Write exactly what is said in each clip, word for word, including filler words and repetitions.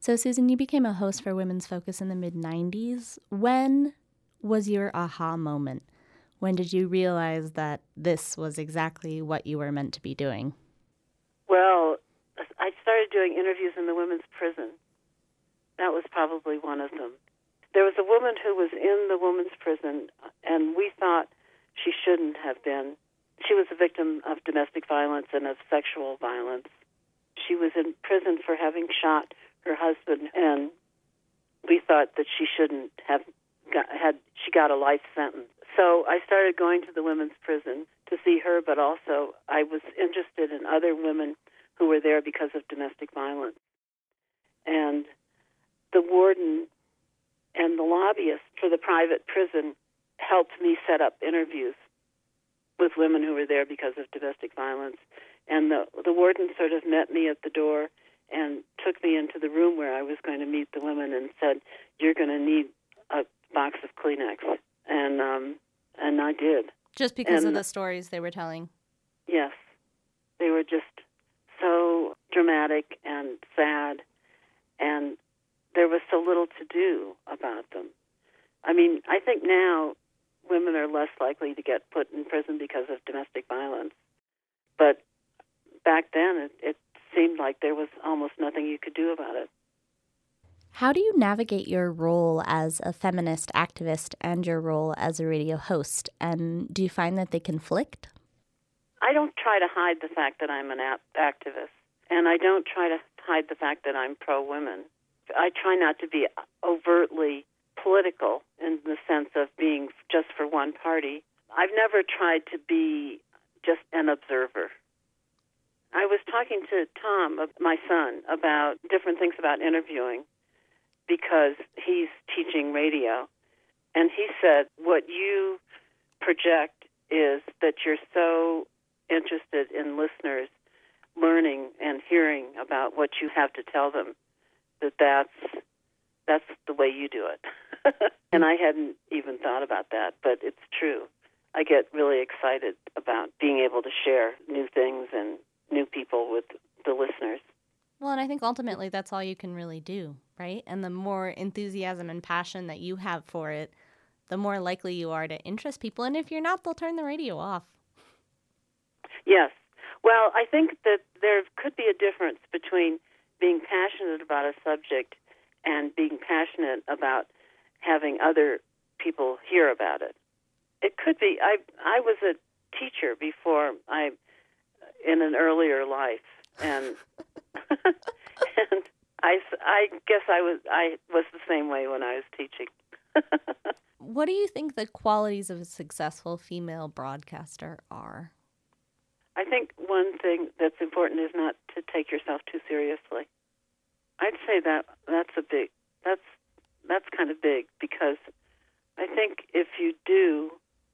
So, Susan, you became a host for Women's Focus in the mid nineties. When was your aha moment? When did you realize that this was exactly what you were meant to be doing? Well, I started doing interviews in the women's prison. That was probably one of them. There was a woman who was in the women's prison, and we thought she shouldn't have been. She was a victim of domestic violence and of sexual violence. She was in prison for having shot her husband, and we thought that she shouldn't have got, had, she got a life sentence. So I started going to the women's prison to see her, but also I was interested in other women who were there because of domestic violence. And the warden and the lobbyist for the private prison helped me set up interviews with women who were there because of domestic violence. And the, the warden sort of met me at the door and took me into the room where I was going to meet the women and said, "You're going to need a box of Kleenex." And um, and I did. Just because and, of the stories they were telling? Yes. They were just so dramatic and sad, and there was so little to do about them. I mean, I think now women are less likely to get put in prison because of domestic violence. But back then, it, it seemed like there was almost nothing you could do about it. How do you navigate your role as a feminist activist and your role as a radio host? And do you find that they conflict? I don't try to hide the fact that I'm an activist, and I don't try to hide the fact that I'm pro-women. I try not to be overtly political in the sense of being just for one party. I've never tried to be just an observer. I was talking to Tom, my son, about different things about interviewing because he's teaching radio. And he said, what you project is that you're so interested in listeners learning and hearing about what you have to tell them, that that's, that's the way you do it. And I hadn't even thought about that, but it's true. I get really excited about being able to share new things and new people with the listeners. Well, and I think ultimately that's all you can really do, right? And the more enthusiasm and passion that you have for it, the more likely you are to interest people. And if you're not, they'll turn the radio off. Yes. Well, I think that there could be a difference between being passionate about a subject and being passionate about having other people hear about it. It could be. I I was a teacher before I, in an earlier life, and and I, I guess I was I was the same way when I was teaching. What do you think the qualities of a successful female broadcaster are? I think one thing that's important is not to take yourself too seriously. I'd say that that's a big that's that's kind of big, because I think if you do,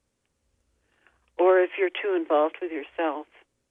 or if you're too involved with yourself,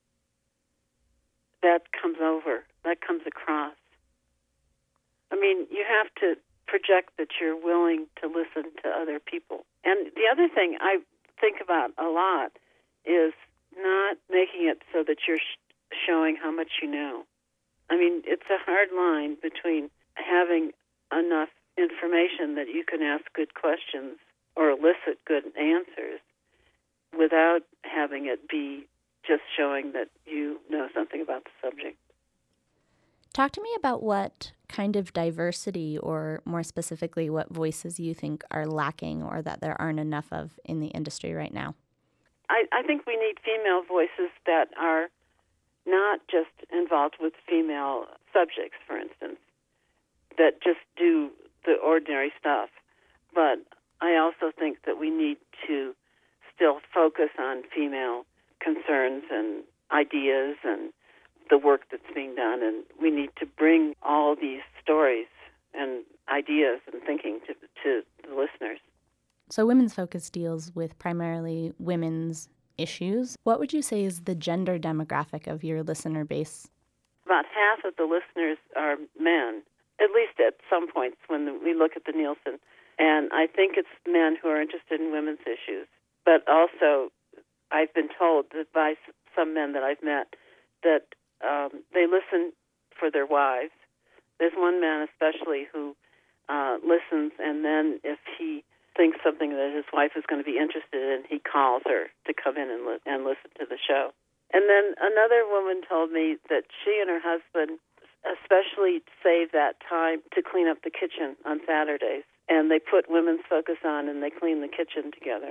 that comes over, that comes across. I mean, you have to project that you're willing to listen to other people. And the other thing I think about a lot is not making it so that you're sh- showing how much you know. I mean, it's a hard line between having enough information that you can ask good questions or elicit good answers without having it be just showing that you know something about the subject. Talk to me about what kind of diversity, or more specifically, what voices you think are lacking or that there aren't enough of in the industry right now. I, I think we need female voices that are not just involved with female subjects, for instance, that just do the ordinary stuff. But I also think that we need to still focus on female concerns and ideas and the work that's being done, and we need to bring all these stories and ideas and thinking to, to the listeners. So Women's Focus deals with primarily women's issues. What would you say is the gender demographic of your listener base? About half of the listeners are men, at least at some points when we look at the Nielsen. And I think it's men who are interested in women's issues. But also, I've been told that by some men that I've met that um, they listen for their wives. there's one man especially who uh, listens, and then if he thinks something that his wife is going to be interested in, he calls her to come in and, li- and listen to the show. And then another woman told me that she and her husband especially save that time to clean up the kitchen on Saturdays. And they put Women's Focus on and they clean the kitchen together.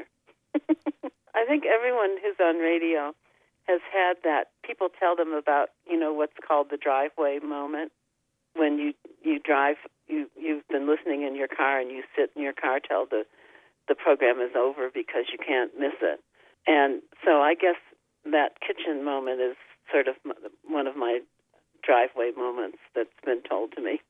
I think everyone who's on radio has had that. People tell them about, you know, what's called the driveway moment. When you, you drive, you, you've been listening in your car and you sit in your car till the, the program is over because you can't miss it. And so I guess that kitchen moment is sort of one of my driveway moments that's been told to me.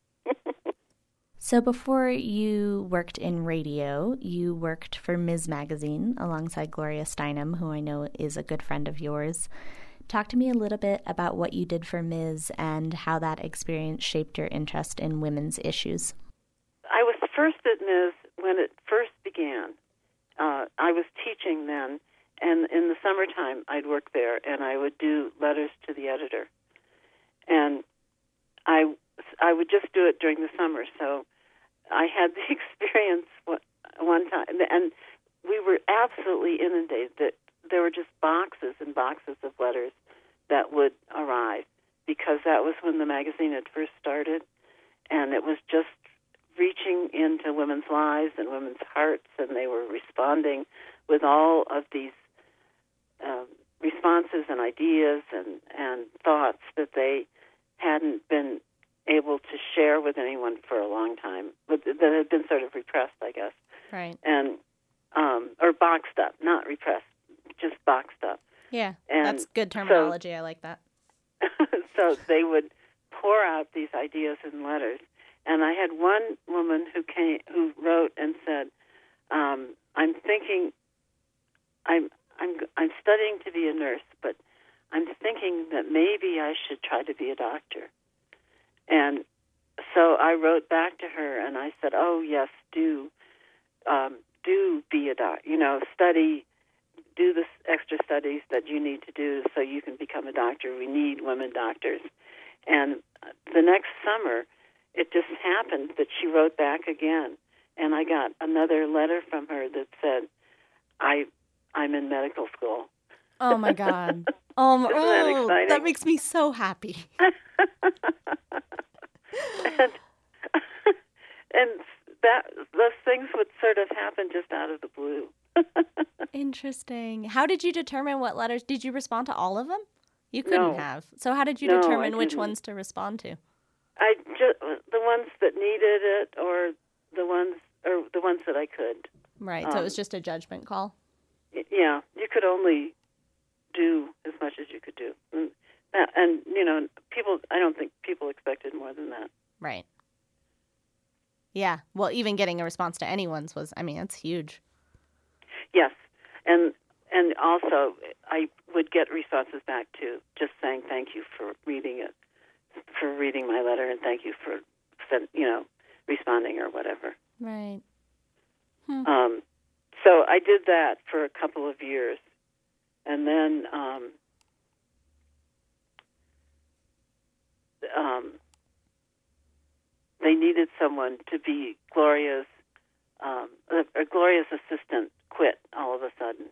So before you worked in radio, you worked for Miz Magazine alongside Gloria Steinem, who I know is a good friend of yours. Talk to me a little bit about what you did for Miz and how that experience shaped your interest in women's issues. I was first at Miz when it first began. Uh, I was teaching then, and in the summertime I'd work there, and I would do letters to the editor. And I, I would just do it during the summer, so I had the experience one time, and we were absolutely inundated. That there were just boxes and boxes of letters that would arrive, because that was when the magazine had first started, and it was just reaching into women's lives and women's hearts, and they were responding with all of these um, responses and ideas and, and thoughts that they hadn't been able to share with anyone for a long time, but that had been sort of repressed, I guess. Right. And um, or boxed up, not repressed, just boxed up. Yeah, and that's good terminology. So, I like that. So they would pour out these ideas in letters. And I had one woman who came, who wrote and said, um, "I'm thinking, I'm, I'm, I'm studying to be a nurse, but I'm thinking that maybe I should try to be a doctor." And so I wrote back to her and I said, "Oh yes, do, um, do be a doctor. You know, study, do the extra studies that you need to do so you can become a doctor. We need women doctors." And the next summer, it just happened that she wrote back again, and I got another letter from her that said, "I, I'm in medical school." Oh my God! Oh, my, Isn't that oh exciting? That makes me so happy. and, and that those things would sort of happen just out of the blue. Interesting. How did you determine what letters? Did you respond to all of them? You couldn't No. have. So how did you No, determine I which didn't. ones to respond to? I just the ones that needed it, or the ones, or the ones that I could. Right. So Um, it was just a judgment call. Y- Yeah, you could only do as much as you could do, and, that- and you know, people. I don't think people expected more than that. Right. Yeah. Well, even getting a response to anyone's was, I mean, it's huge. Yes, and and also I would get responses back too, just saying thank you for reading it, for reading my letter, and thank you for, send- you know, responding or whatever. Right. Hmm. Um, so I did that for a couple of years, and then um, um, they needed someone to be Gloria's, um, or Gloria's assistant quit all of a sudden.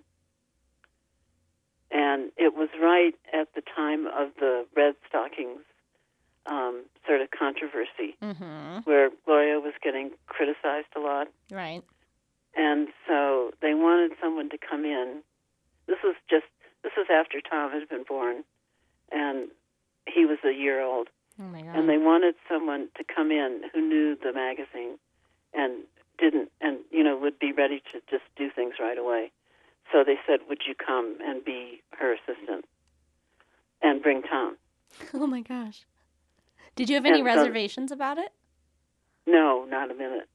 And it was right at the time of the Red Stockings um, sort of controversy, Mm-hmm. where Gloria was getting criticized a lot. Right. And so they wanted someone to come in. This was just, this was after Tom had been born, and he was a year old. Oh, my God. And they wanted someone to come in who knew the magazine and didn't, and, you know, would be ready to just do things right away. So they said, "Would you come and be her assistant and bring Tom?" Oh, my gosh. Did you have any And so- reservations about it? No, not a minute.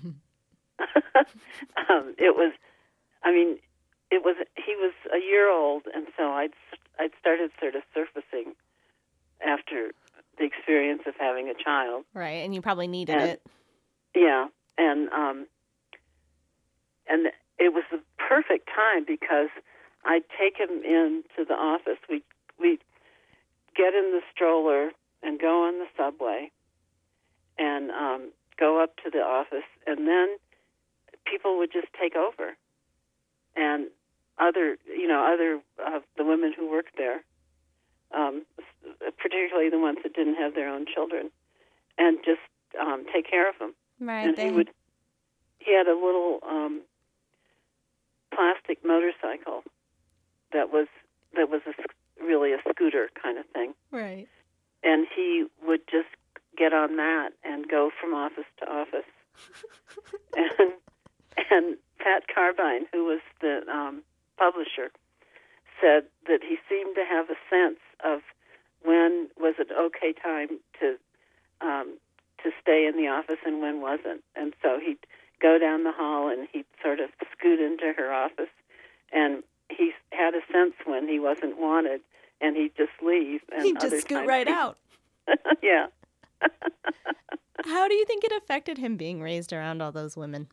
um, it was, I mean, it was, he was a year old, and so I'd, I'd started sort of surfacing after the experience of having a child. Right. And you probably needed And- it. Yeah, and um, and it was the perfect time because I'd take him into the office. We we get in the stroller and go on the subway, and um, go up to the office, and then people would just take over, and other, you know, other of the women who worked there, um, particularly the ones that didn't have their own children, and just um, take care of them. Right. And they... he would. He had a little um, plastic motorcycle that was that was a, really a scooter kind of thing. Right. And he would just get on that and go from office to office. and and Pat Carbine, who was the um, publisher, said that he seemed to have a sense of when was it okay time to um, to stay in the office and when wasn't. And so he'd go down the hall and he'd sort of scoot into her office, and he had a sense when he wasn't wanted, and he'd just leave. And he'd just scoot right out. Yeah. How do you think it affected him being raised around all those women?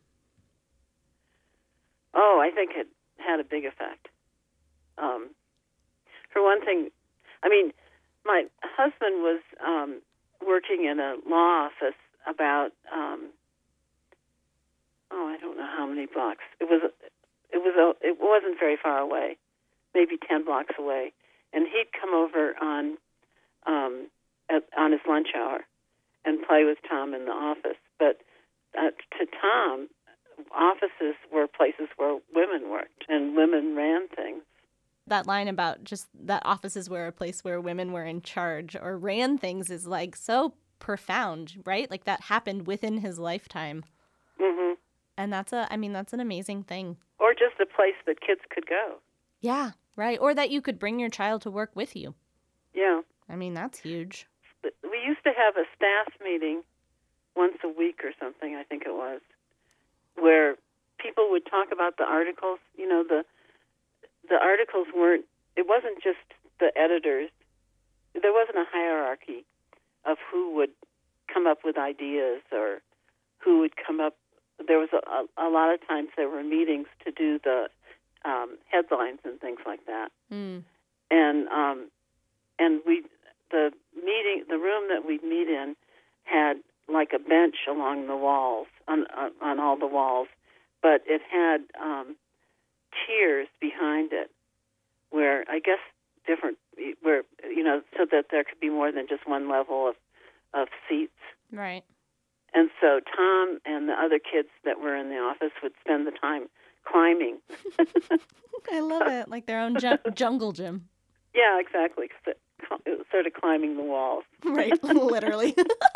Oh, I think it had a big effect. Um, for one thing, I mean, my husband was um, working in a law office about, um, oh, I don't know how many blocks. It was, it was, a, it wasn't very far away, maybe ten blocks away, and he'd come over on, um, at, on his lunch hour and play with Tom in the office. But uh, to Tom, offices were places where women worked and women ran things. That line about just that offices were a place where women were in charge or ran things is like so profound, right? Like that happened within his lifetime. Mm-hmm. And that's a, I mean, that's an amazing thing. Or just a place that kids could go. Yeah, right. Or that you could bring your child to work with you. Yeah. I mean, that's huge. We used to have a staff meeting once a week or something, I think it was, where people would talk about the articles. You know, the the articles weren't, it wasn't just the editors. There wasn't a hierarchy of who would come up with ideas or who would come up. There was a, a, a lot of times there were meetings to do the um, headlines and things like that. Mm. And um, and we the meeting the room that we'd meet in had like a bench along the walls on on, on all the walls, but it had um, tiers behind it where I guess different where you know so that there could be more than just one level of of seats. Right. And so Tom and the other kids that were in the office would spend the time climbing. I love it, like their own ju- jungle gym. Yeah, exactly. It was sort of climbing the walls. Right, literally.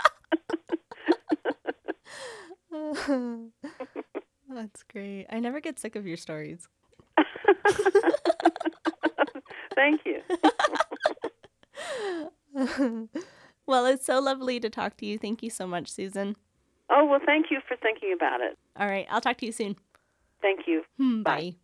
That's great. I never get sick of your stories. Thank you. Well, it's so lovely to talk to you. Thank you so much, Susan. Oh, well, thank you for thinking about it. All right, I'll talk to you soon. Thank you. Bye. Bye.